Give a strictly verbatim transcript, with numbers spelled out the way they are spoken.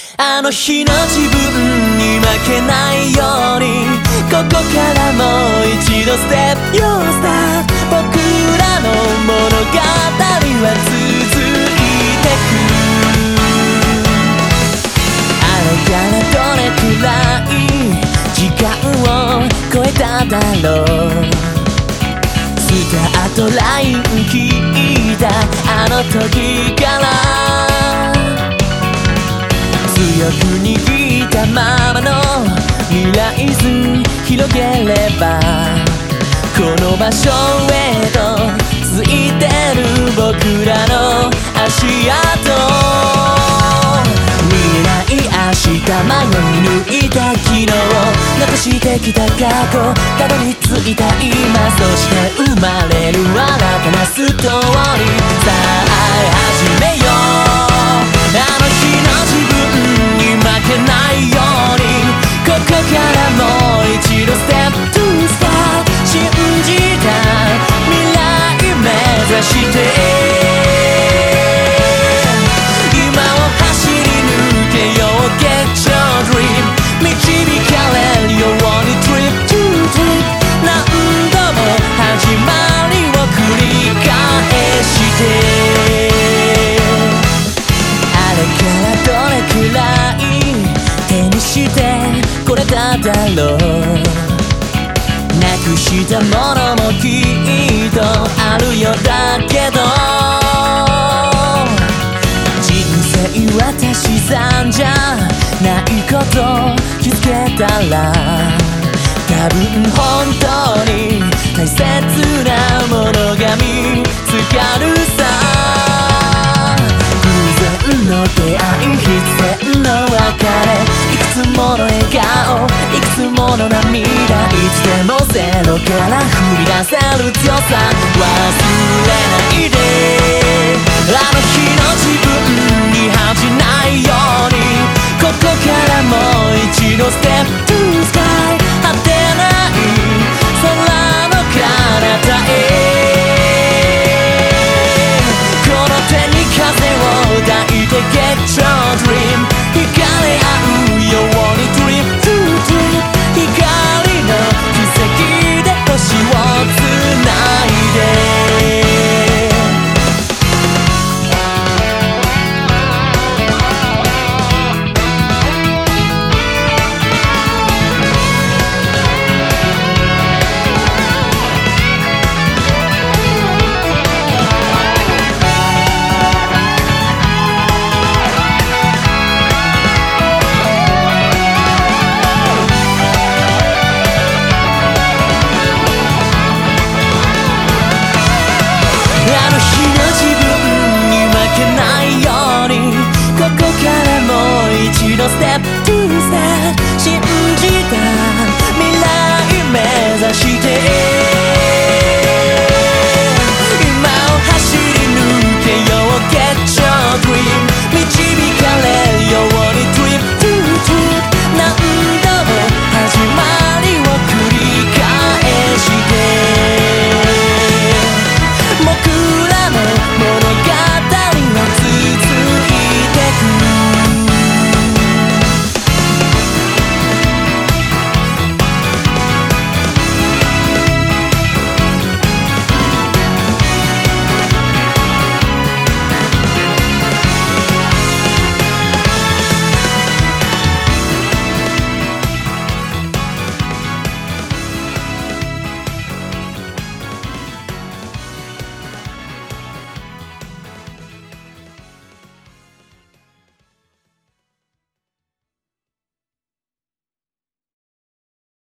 あの日の自分に負けないように、ここからもう一度ステップ Your step、 僕らの物語は続いてく。あれからどれくらい時間を超えただろう。スタートライン聞いたあの時から強く握ったままの未来図広げれば、この場所へとついてる僕らの足跡、見えない明日、迷い抜いた昨日、残してきた過去、たどり着いた今、そして生まれる新たなストーリー。さあ始めよう、あの日の自分に負けないように、ここからもう一度ステップトゥスタート、信じた未来目指して今を走り抜けよう。 Get your dream、 導かれるように Trip to trip、 何度も始まりを繰り返して、あれからどれくらい手にしてこれただろう。なくしたものもきっとあるよだけど、人生は足し算じゃないこと気づけたら、多分本当に大切なものが見つかるさ。偶然の出会い、必然の別れ、いくつもの笑顔、いくつもの涙、いつでもゼロから踏み出せる強さ、忘れないで。あの日の自分に恥じないように、ここからもう一度ステップトゥスカイ、果てない空の彼方へ、この手に風を抱いて Get your dream、 惹かれ合うように Trip to trip、 光の奇跡で星をつないで。あの日の自分に負けないように、ここからもう一度ステップトゥスタート、